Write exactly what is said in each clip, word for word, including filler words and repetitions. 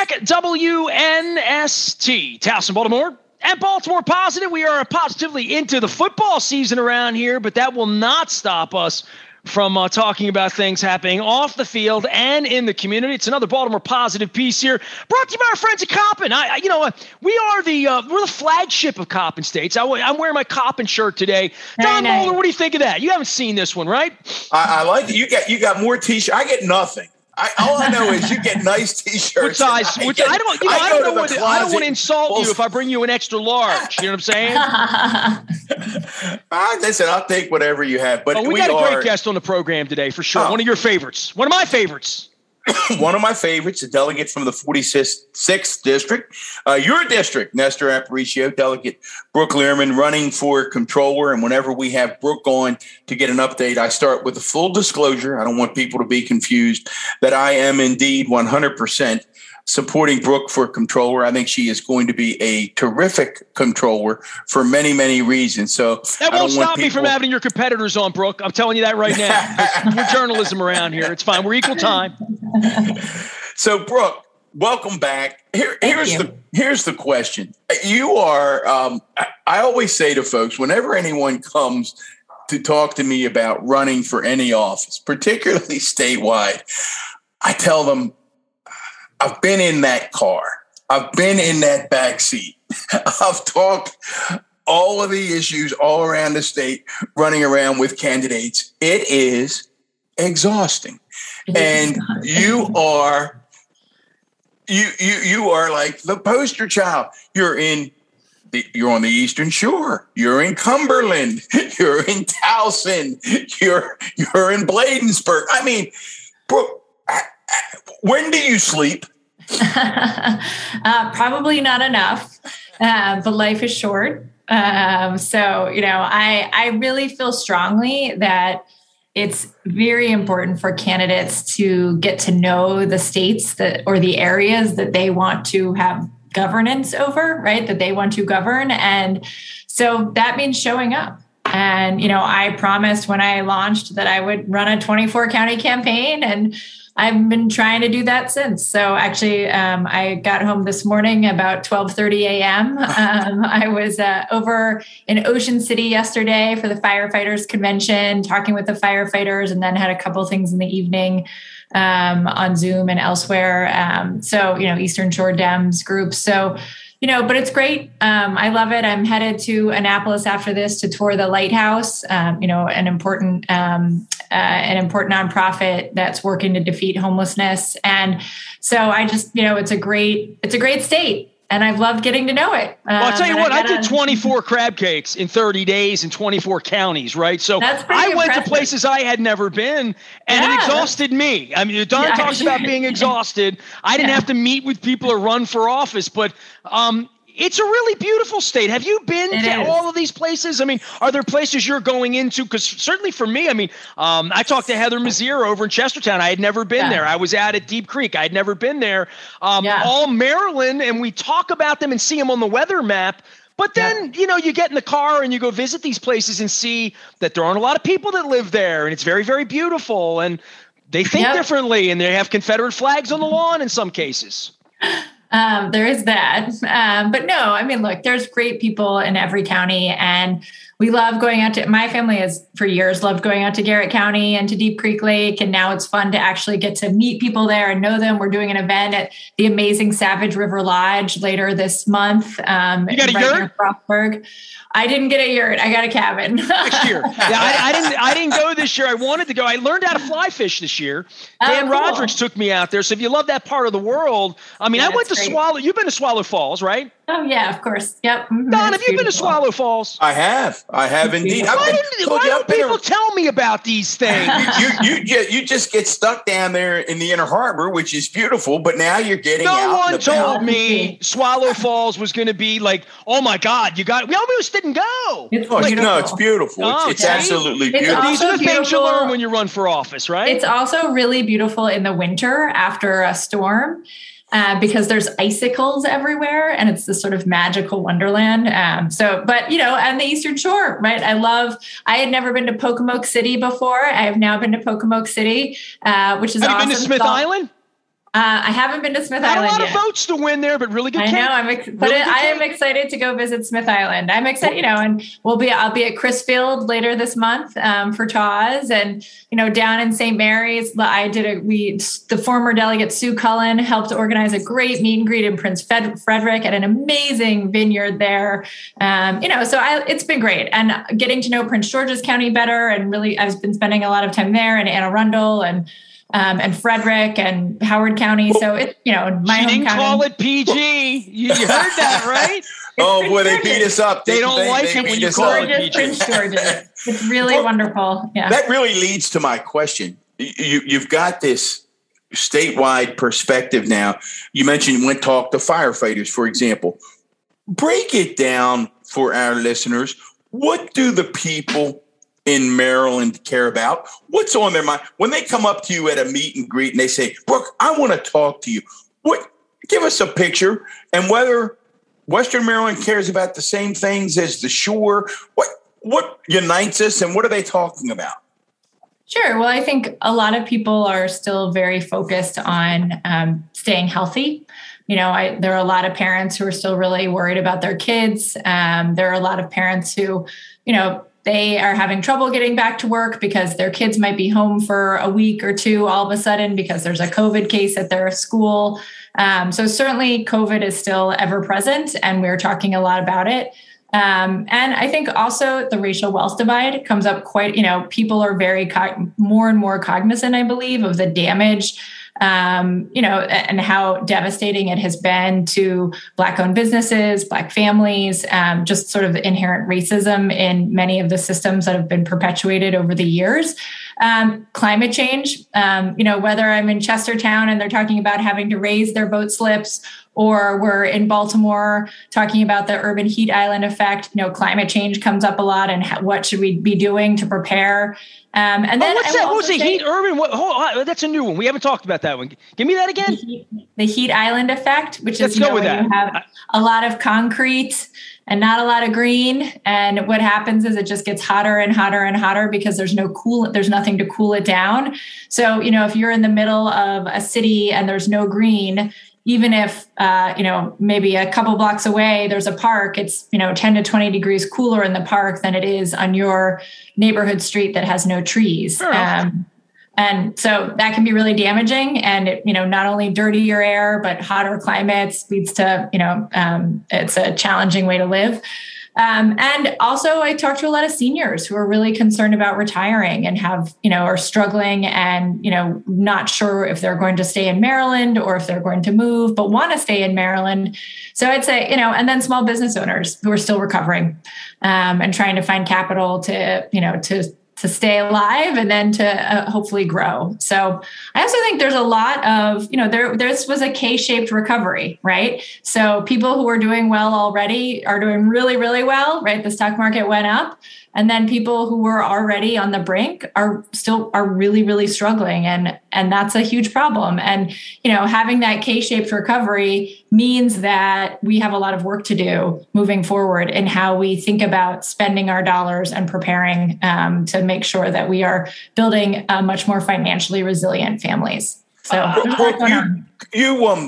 back at W N S T, Towson, Baltimore. At Baltimore Positive, we are positively into the football season around here, but that will not stop us from uh, talking about things happening off the field and in the community. It's another Baltimore Positive piece here, brought to you by our friends at Coppin. I, I you know, uh, we are the uh, we're the flagship of Coppin States. I, I'm wearing my Coppin shirt today. Very Don nice. Moeller, what do you think of that? You haven't seen this one, right? I, I like it. You got you got more t-shirts. I get nothing. I, all I know is you get nice t-shirts. What size? I, which get, I don't. You know, I, I don't know what what. I don't want to insult you if I bring you an extra large. You know what I'm saying? uh, listen, I'll take whatever you have. But oh, we, we got a are, great guest on the program today for sure. Oh. One of your favorites. One of my favorites. One of my favorites, a delegate from the forty-sixth district, uh, your district, Nestor Aparicio, Delegate Brooke Learman, running for controller. And whenever we have Brooke on to get an update, I start with a full disclosure. I don't want people to be confused that I am indeed one hundred percent supporting Brooke for controller. I think she is going to be a terrific controller for many, many reasons. So that won't stop me from having your competitors on, Brooke. I'm telling you that right now. We're journalism around here. It's fine. We're equal time. So, Brooke, welcome back. Here, here's you. the here's the question. You are. Um, I, I always say to folks, whenever anyone comes to talk to me about running for any office, particularly statewide, I tell them, I've been in that car. I've been in that back seat. I've talked all of the issues all around the state, running around with candidates. It is exhausting. It and is exhausting. you are you you you are like the poster child. You're in the, you're on the Eastern Shore. You're in Cumberland. You're in Towson. You're you're in Bladensburg. I mean, Brooke, when do you sleep? uh, probably not enough, uh, but life is short. Um, so, you know, I, I really feel strongly that it's very important for candidates to get to know the states that or the areas that they want to have governance over, right? That they want to govern. And so that means showing up. And, you know, I promised when I launched that I would run a twenty-four county campaign, and I've been trying to do that since. So actually, um, I got home this morning about twelve thirty a.m. Um, I was uh, over in Ocean City yesterday for the firefighters convention, talking with the firefighters, and then had a couple things in the evening um, on Zoom and elsewhere. Um, so, you know, Eastern Shore Dems groups. So, you know, but it's great. Um, I love it. I'm headed to Annapolis after this to tour the Lighthouse, um, you know, an important, um, uh, an important nonprofit that's working to defeat homelessness. And so I just, you know, it's a great, it's a great state. And I've loved getting to know it. Um, Well, I'll tell you what, I, I did twenty-four crab cakes in thirty days in twenty-four counties, right? So That's pretty I went impressive. to places I had never been, and Yeah, it exhausted me. I mean, Don Yeah. talks about being exhausted. I didn't Yeah. have to meet with people or run for office, but um, it's a really beautiful state. Have you been It to is. all of these places? I mean, are there places you're going into? Because certainly for me, I mean, um, I talked to Heather Mazier over in Chestertown. I had never been Yeah. there. I was out at Deep Creek. I had never been there. Um, Yeah. All Maryland, and we talk about them and see them on the weather map. But then, you know, you get in the car and you go visit these places and see that there aren't a lot of people that live there. And it's very, very beautiful. And they think Yep. differently, and they have Confederate flags on the lawn in some cases. Um, there is that. Um, but no, I mean, look, there's great people in every county, and we love going out to, my family has for years loved going out to Garrett County and to Deep Creek Lake. And now it's fun to actually get to meet people there and know them. We're doing an event at the amazing Savage River Lodge later this month. Um, You got a right yurt? near Frostburg. I didn't get a yurt. I got a cabin. Next year. Yeah, I, I didn't. I didn't go this year. I wanted to go. I learned how to fly fish this year. Oh, Dan cool. Rodricks took me out there. So if you love that part of the world, I mean, Yeah, I went to it's great. Swallow. You've been to Swallow Falls, right? Oh yeah, of course. Yep. Mhm. Don, have It's you been to beautiful. Swallow Falls? I have. I have indeed. I've Why, been, didn't, told why you, don't I've been people a- tell me about these things? you, you, just, you just get stuck down there in the Inner Harbor, which is beautiful, but now you're getting No out. one and told about. me Swallow Falls was going to be like, oh my God, you got. We almost didn't go. It's Oh, beautiful. no, it's beautiful. Oh, it's it's okay. absolutely It's beautiful. These are also the things you beautiful. learn when you run for office, right? It's also really beautiful in the winter after a storm. Uh, because there's icicles everywhere, and it's this sort of magical wonderland. Um, so, but you know, on the Eastern Shore, right? I love. I had never been to Pocomoke City before. I have now been to Pocomoke City, uh, which is Have awesome. you been to Smith Salt- Island? Uh, I haven't been to Smith Not Island a lot yet. of votes to win there, but really good. I cake. know. I'm, ex- but really it, I am excited to go visit Smith Island. I'm excited, you know, and we'll be. I'll be at Crisfield later this month um, for Taws, and you know, down in Saint Mary's, I did a. We the former delegate Sue Cullen helped organize a great meet and greet in Prince Fed- Frederick at an amazing vineyard there. Um, you know, so I, it's been great, and getting to know Prince George's County better, and really, I've been spending a lot of time there, and Anne Arundel, and. Um, and Frederick and Howard County. So it, you know, my she didn't hometown. call it P G. You, you heard that, right? Oh, boy, they beat us up. They don't like they it when beat you us call up. it George's, P G. Prince George's. It's really Well, wonderful. Yeah. That really leads to my question. You, you've got this statewide perspective now. You mentioned you went talk to firefighters, for example. Break it down for our listeners. What do the people in Maryland care about? What's on their mind when they come up to you at a meet and greet and they say, Brooke, I want to talk to you? What? Give us a picture, and whether Western Maryland cares about the same things as the shore. What what unites us, and what are they talking about? Sure. Well, I think a lot of people are still very focused on um, staying healthy. You know, I, there are a lot of parents who are still really worried about their kids. Um, there are a lot of parents who, you know, they are having trouble getting back to work because their kids might be home for a week or two all of a sudden because there's a COVID case at their school. Um, so certainly COVID is still ever present, and we're talking a lot about it. Um, and I think also the racial wealth divide comes up quite, you know, people are very co- more and more cognizant, I believe, of the damage Um, you know, and how devastating it has been to Black-owned businesses, Black families, um, just sort of the inherent racism in many of the systems that have been perpetuated over the years. Um, climate change, um, you know, whether I'm in Chestertown and they're talking about having to raise their boat slips, or we're in Baltimore talking about the urban heat island effect, you know, climate change comes up a lot, and how, what should we be doing to prepare? Um, and then oh, what's I that? will What was the say, heat urban? What, hold on, that's a new one. We haven't talked about that one. Give me that again. The heat, the heat island effect, which Let's is you go know, with when that. you have a lot of concrete and not a lot of green. And what happens is it just gets hotter and hotter and hotter because there's no cool, there's nothing to cool it down. So, you know, if you're in the middle of a city and there's no green, even if, uh, you know, maybe a couple blocks away, there's a park, it's, you know, ten to twenty degrees cooler in the park than it is on your neighborhood street that has no trees. Sure. Um, and so that can be really damaging, and it, you know, not only dirty your air, but hotter climates leads to, you know, um, it's a challenging way to live. Um, and also I talk to a lot of seniors who are really concerned about retiring and have, you know, are struggling and, you know, not sure if they're going to stay in Maryland or if they're going to move, but want to stay in Maryland. So I'd say, you know, and then small business owners who are still recovering um, and trying to find capital to, you know, to, to stay alive and then to uh, hopefully grow. So I also think there's a lot of, you know, there, this was a K-shaped recovery, right? So people who are doing well already are doing really, really well, right? The stock market went up. And then people who were already on the brink are still are really, really struggling. And, and that's a huge problem. And, you know, having that K-shaped recovery means that we have a lot of work to do moving forward in how we think about spending our dollars and preparing um, to make sure that we are building a much more financially resilient families. So uh, there's a lot going on. You, um,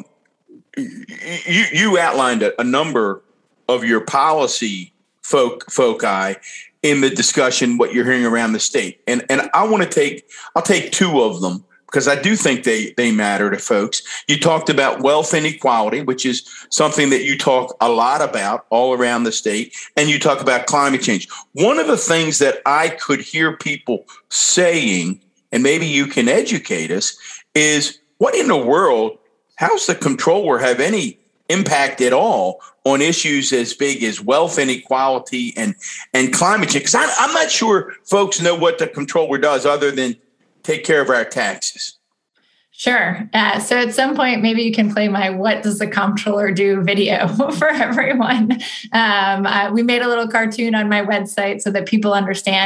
you, you outlined a, a number of your policy folk, foci in the discussion, what you're hearing around the state. And and I want to take, I'll take two of them because I do think they, they matter to folks. You talked about wealth inequality, which is something that you talk a lot about all around the state. And you talk about climate change. One of the things that I could hear people saying, and maybe you can educate us, is what in the world, how's the comptroller have any impact at all on issues as big as wealth inequality and, and climate change? Because I'm, I'm not sure folks know what the comptroller does other than take care of our taxes. Sure. Uh, so at some point, maybe you can play my "What Does the Comptroller Do" video for everyone. Um, uh, we made a little cartoon on my website so that people understand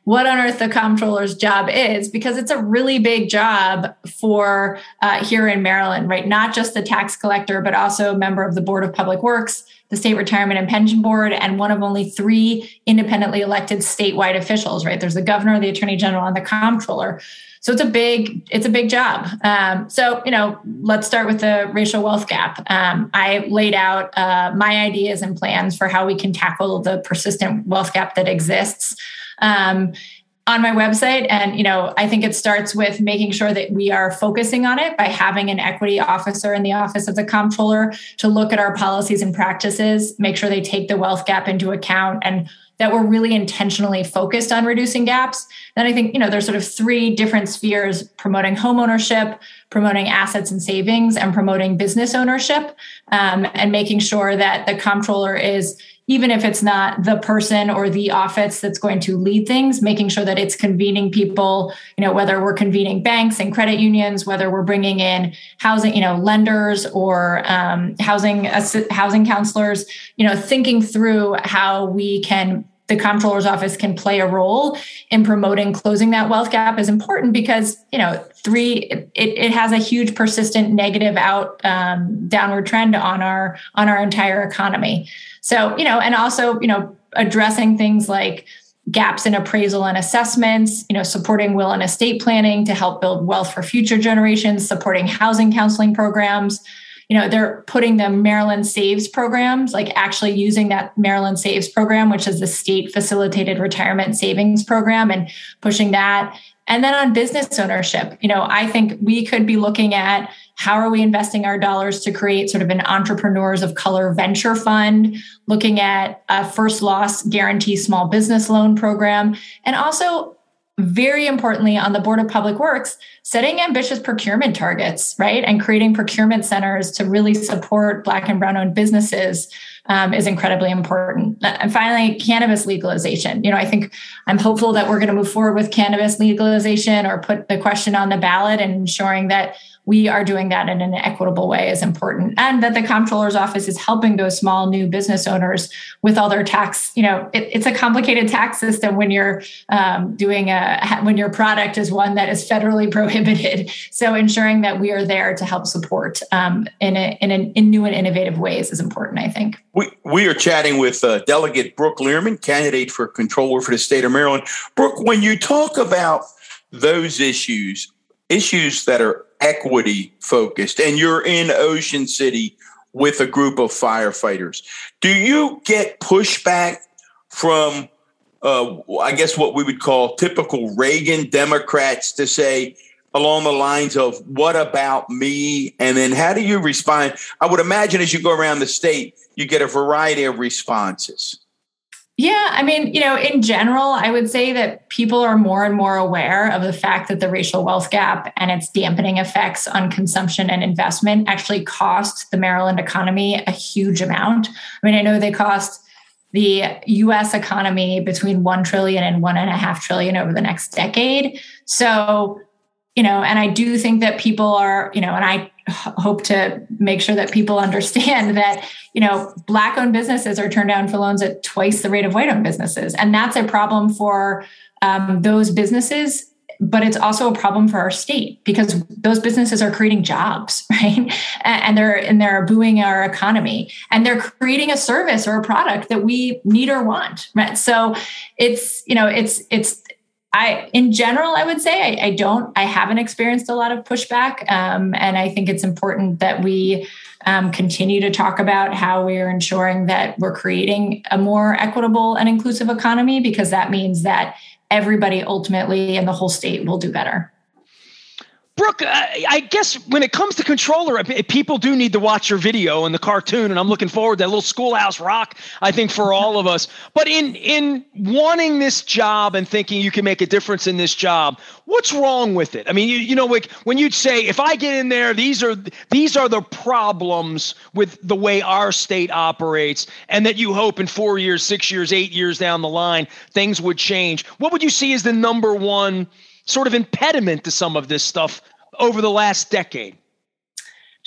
what on earth the comptroller's job is, because it's a really big job for uh, here in Maryland, right? Not just the tax collector, but also a member of the Board of Public Works, the State Retirement and Pension Board, and one of only three independently elected statewide officials, right? There's the governor, the attorney general, and the comptroller. So it's a big, it's a big job. Um, so, you know, let's start with the racial wealth gap. Um, I laid out uh, my ideas and plans for how we can tackle the persistent wealth gap that exists um, on my website. And, you know, I think it starts with making sure that we are focusing on it by having an equity officer in the office of the comptroller to look at our policies and practices, make sure they take the wealth gap into account, and that we're really intentionally focused on reducing gaps. Then I think, you know, there's sort of three different spheres: promoting home ownership, promoting assets and savings, and promoting business ownership, um, and making sure that the comptroller is, even if it's not the person or the office that's going to lead things, making sure that it's convening people, you know, whether we're convening banks and credit unions, whether we're bringing in housing, you know, lenders or um, housing housing counselors, you know, thinking through how we can, the comptroller's office can play a role in promoting closing that wealth gap is important, because, you know, three, it, it has a huge persistent negative out um, downward trend on our on our entire economy. So, you know, and also, you know, addressing things like gaps in appraisal and assessments, you know, supporting will and estate planning to help build wealth for future generations, supporting housing counseling programs. You know, they're putting the Maryland Saves programs, like actually using that Maryland Saves program, which is the state facilitated retirement savings program, and pushing that. And then on business ownership, you know, I think we could be looking at how are we investing our dollars to create sort of an Entrepreneurs of Color venture fund, looking at a first loss guarantee small business loan program, and also, very importantly, on the Board of Public Works, setting ambitious procurement targets, right? And creating procurement centers to really support Black and brown-owned businesses um, is incredibly important. And finally, cannabis legalization. You know, I think I'm hopeful that we're going to move forward with cannabis legalization, or put the question on the ballot, and ensuring that we are doing that in an equitable way is important. And that the comptroller's office is helping those small new business owners with all their tax. You know, it, it's a complicated tax system when you're um, doing a, when your product is one that is federally prohibited. So ensuring that we are there to help support um, in, a, in, a, in new and innovative ways is important, I think. We, we are chatting with uh, Delegate Brooke Learman, candidate for controller for the state of Maryland. Brooke, when you talk about those issues, issues that are equity focused, and you're in Ocean City with a group of firefighters, do you get pushback from, uh, I guess, what we would call typical Reagan Democrats to say along the lines of, what about me? And then how do you respond? I would imagine as you go around the state, you get a variety of responses. Yeah, I mean, you know, in general, I would say that people are more and more aware of the fact that the racial wealth gap and its dampening effects on consumption and investment actually cost the Maryland economy a huge amount. I mean, I know they cost the U S economy between one trillion and one and a half trillion over the next decade. So, you know, and I do think that people are, you know, and I hope to make sure that people understand that, you know, Black-owned businesses are turned down for loans at twice the rate of white-owned businesses. And that's a problem for um, those businesses, but it's also a problem for our state, because those businesses are creating jobs, right? And they're, and they're buoying our economy, and they're creating a service or a product that we need or want, right? So it's, you know, it's, it's, I, in general, I would say I, I don't, I haven't experienced a lot of pushback. Um, and I think it's important that we um, continue to talk about how we are ensuring that we're creating a more equitable and inclusive economy, because that means that everybody ultimately in the whole state will do better. Brooke, I, I guess when it comes to controller, people do need to watch your video and the cartoon, and I'm looking forward to that little Schoolhouse Rock, I think, for all of us. But in in wanting this job and thinking you can make a difference in this job, what's wrong with it? I mean, you, you know, like when you'd say, if I get in there, these are these are the problems with the way our state operates, and that you hope in four years, six years, eight years down the line, things would change. What would you see as the number one sort of impediment to some of this stuff over the last decade?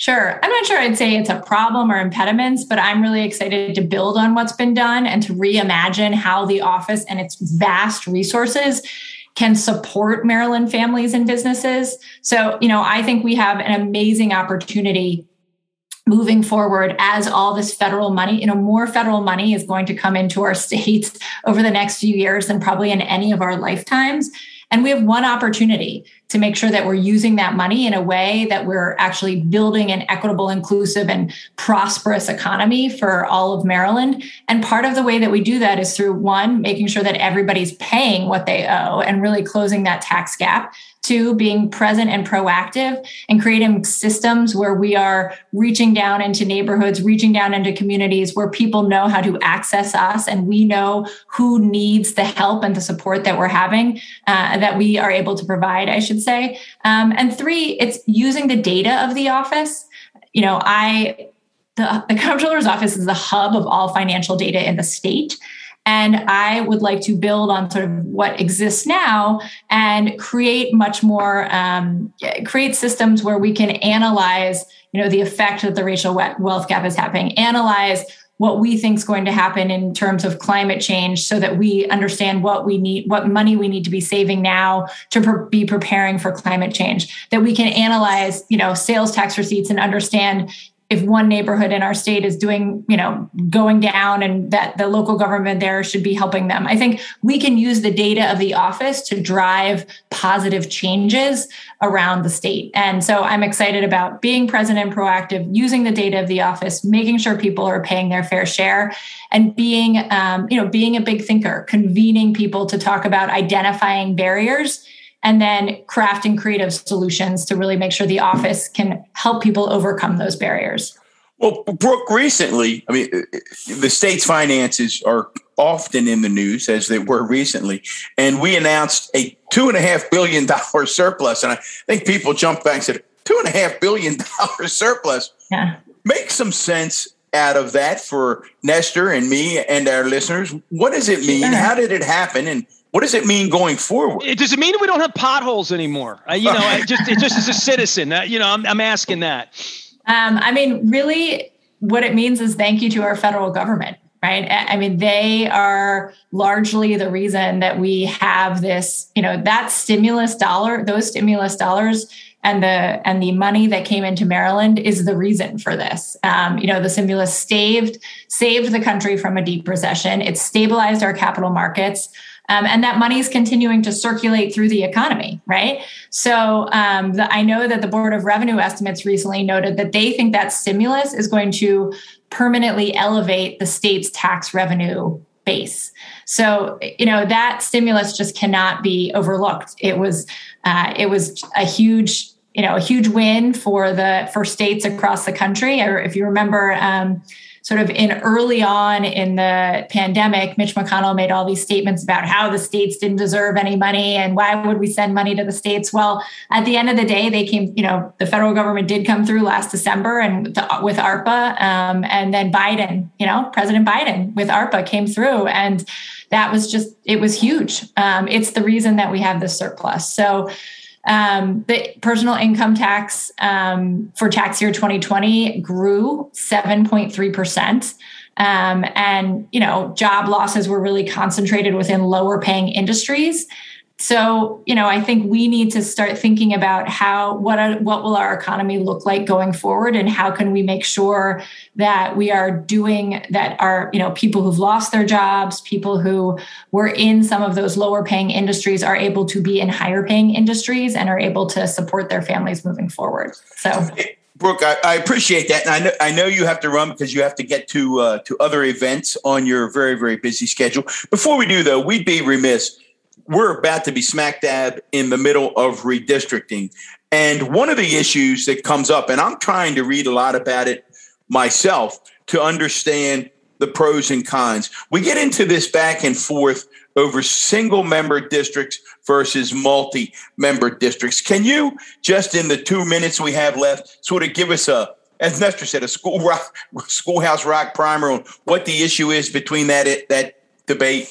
Sure. I'm not sure I'd say it's a problem or impediments, but I'm really excited to build on what's been done and to reimagine how the office and its vast resources can support Maryland families and businesses. So, you know, I think we have an amazing opportunity moving forward as all this federal money, you know, more federal money is going to come into our states over the next few years than probably in any of our lifetimes. And we have one opportunity to make sure that we're using that money in a way that we're actually building an equitable, inclusive, and prosperous economy for all of Maryland. And part of the way that we do that is through, one, making sure that everybody's paying what they owe and really closing that tax gap. Two, being present and proactive and creating systems where we are reaching down into neighborhoods, reaching down into communities where people know how to access us and we know who needs the help and the support that we're having, uh, that we are able to provide, I should say. Um, and three, it's using the data of the office. You know, I, the, the Comptroller's office is the hub of all financial data in the state. And I would like to build on sort of what exists now and create much more, um, create systems where we can analyze, you know, the effect that the racial wealth gap is having, analyze what we think is going to happen in terms of climate change so that we understand what we need, what money we need to be saving now to pre- be preparing for climate change, that we can analyze, you know, sales tax receipts and understand if one neighborhood in our state is doing, you know, going down and that the local government there should be helping them. I think we can use the data of the office to drive positive changes around the state. And so I'm excited about being present and proactive, using the data of the office, making sure people are paying their fair share, and being, um, you know, being a big thinker, convening people to talk about identifying barriers and then crafting creative solutions to really make sure the office can help people overcome those barriers. Well, Brooke, recently, I mean, the state's finances are often in the news, as they were recently, and we announced a two and a half billion dollar surplus. And I think people jumped back and said, two and a half billion dollar surplus. Yeah. Make some sense out of that for Nestor and me and our listeners. What does it mean? Yeah. How did it happen? And what does it mean going forward? It, does it mean we don't have potholes anymore? Uh, you know, I just it just as a citizen, uh, you know, I'm, I'm asking that. Um, I mean, really, what it means is thank you to our federal government, right? I mean, they are largely the reason that we have this, you know, that stimulus dollar, those stimulus dollars and the and the money that came into Maryland is the reason for this. Um, you know, the stimulus saved saved the country from a deep recession. It stabilized our capital markets. Um, and that money is continuing to circulate through the economy, right? So um, the, I know that the Board of Revenue Estimates recently noted that they think that stimulus is going to permanently elevate the state's tax revenue base. So, you know, that stimulus just cannot be overlooked. It was, uh, it was a huge, you know, a huge win for the for states across the country. Or if you remember, um, sort of in early on in the pandemic, Mitch McConnell made all these statements about how the states didn't deserve any money and why would we send money to the states? Well, at the end of the day, they came, you know, the federal government did come through last December and with, the, with ARPA, um, and then Biden, you know, President Biden with ARPA came through, and that was just, it was huge. Um, it's the reason that we have this surplus. So Um, the personal income tax um, for tax year twenty twenty grew seven point three percent. Um, and, you know, job losses were really concentrated within lower paying industries. So, you know, I think we need to start thinking about how, what, are, what will our economy look like going forward, and how can we make sure that we are doing that our, you know, people who've lost their jobs, people who were in some of those lower paying industries are able to be in higher paying industries and are able to support their families moving forward. So, Brooke, I, I appreciate that. And I know, I know you have to run because you have to get to, uh, to other events on your very, very busy schedule. Before we do, though, we'd be remiss. We're about to be smack dab in the middle of redistricting. And one of the issues that comes up, and I'm trying to read a lot about it myself to understand the pros and cons. We get into this back and forth over single member districts versus multi-member districts. Can you, just in the two minutes we have left, sort of give us a, as Nestor said, a school rock, schoolhouse rock primer on what the issue is between that, that debate?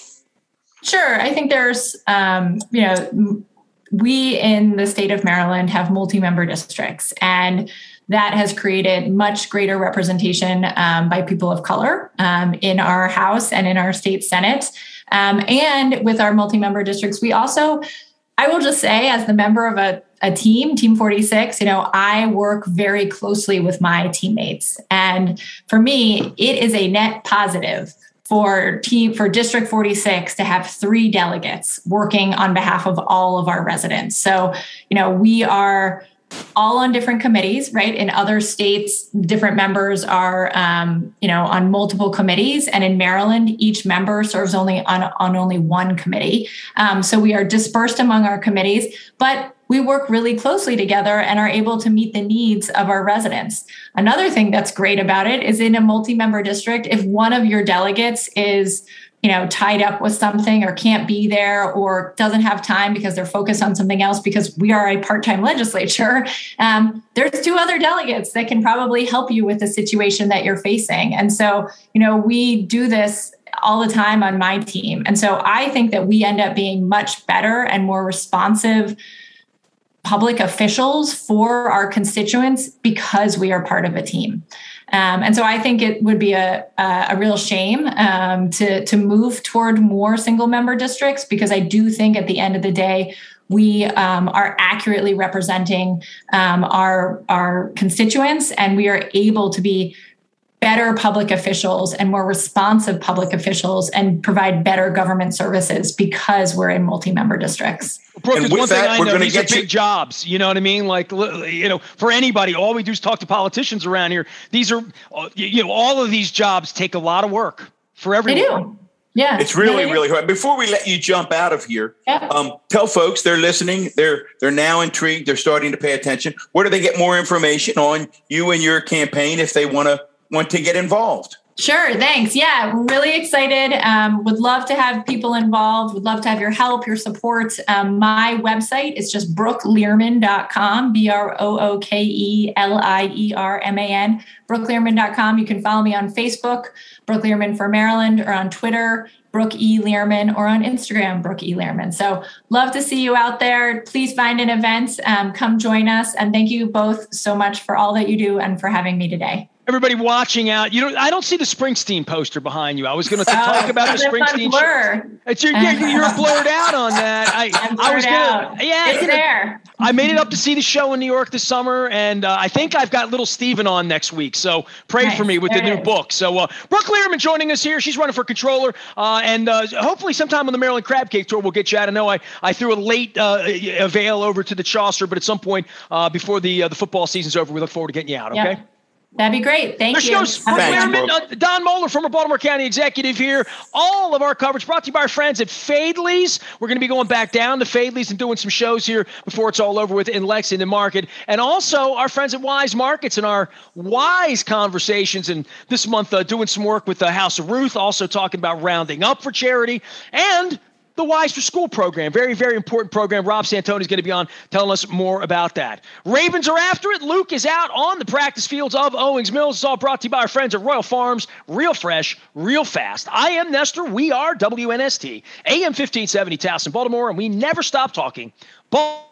Sure. I think there's, um, you know, we in the state of Maryland have multi-member districts, and that has created much greater representation um, by people of color um, in our House and in our state Senate. Um, and with our multi-member districts, we also, I will just say, as the member of a, a team, Team forty-six, you know, I work very closely with my teammates. And for me, it is a net positive for team for District forty-six to have three delegates working on behalf of all of our residents. So, you know, we are all on different committees, right? In other states, different members are, um, you know, on multiple committees. And in Maryland, each member serves only on, on only one committee. Um, so we are dispersed among our committees, but we work really closely together and are able to meet the needs of our residents. Another thing that's great about it is in a multi-member district, if one of your delegates is you know, tied up with something or can't be there or doesn't have time because they're focused on something else because we are a part-time legislature, um, there's two other delegates that can probably help you with the situation that you're facing. And so, you know, we do this all the time on my team. And so I think that we end up being much better and more responsive public officials for our constituents because we are part of a team. Um, and so I think it would be a, a, a real shame um, to, to move toward more single member districts, because I do think at the end of the day, we um, are accurately representing um, our, our constituents, and we are able to be better public officials and more responsive public officials and provide better government services because we're in multi-member districts. Brooke, there's one thing I know, these are big jobs. You know what I mean? Like, you know, for anybody, all we do is talk to politicians around here. These are, you know, all of these jobs take a lot of work for everyone. They do. Yeah. It's really, really hard. Before we let you jump out of here, yeah. um, tell folks they're listening. They're they're now intrigued. They're starting to pay attention. Where do they get more information on you and your campaign if they want to want to get involved? Sure. Thanks. Yeah, we're really excited. Um, would love to have people involved. Would love to have your help, your support. Um, my website is just brooke learman dot com, B R O O K E L I E R M A N, brooke learman dot com. You can follow me on Facebook, Brooke Learman for Maryland, or on Twitter, Brooke E. Learman, or on Instagram, Brooke E. Learman. So love to see you out there. Please find an event. Um, come join us. And thank you both so much for all that you do and for having me today. Everybody watching out, you know, I don't see the Springsteen poster behind you. I was going to talk about the Springsteen. Blur. It's your, you're, you're blurred out on that. I, I'm I was going to, yeah, it's there. I made it up to see the show in New York this summer, and uh, I think I've got little Steven on next week. So pray nice. for me with there the new is. book. So uh, Brooke Learman joining us here. She's running for controller, uh, and uh, hopefully sometime on the Maryland Crab Cake Tour we'll get you out. I know I, I threw a late uh, avail over to the Chaucer, but at some point uh, before the uh, the football season's over, we look forward to getting you out. Okay. Yep. That'd be great. Thank Let's you. Go, Thanks, uh, Don Moeller, former Baltimore County executive here. All of our coverage brought to you by our friends at Fadley's. We're going to be going back down to Fadley's and doing some shows here before it's all over with in Lexington Market. And also our friends at Wise Markets and our Wise Conversations. And this month uh, doing some work with the House of Ruth, also talking about rounding up for charity. And the Wise for School program, very, very important program. Rob Santoni is going to be on telling us more about that. Ravens are after it. Luke is out on the practice fields of Owings Mills. It's all brought to you by our friends at Royal Farms. Real fresh, real fast. I am Nestor. We are W N S T, A M fifteen seventy Towson, Baltimore, and we never stop talking ball.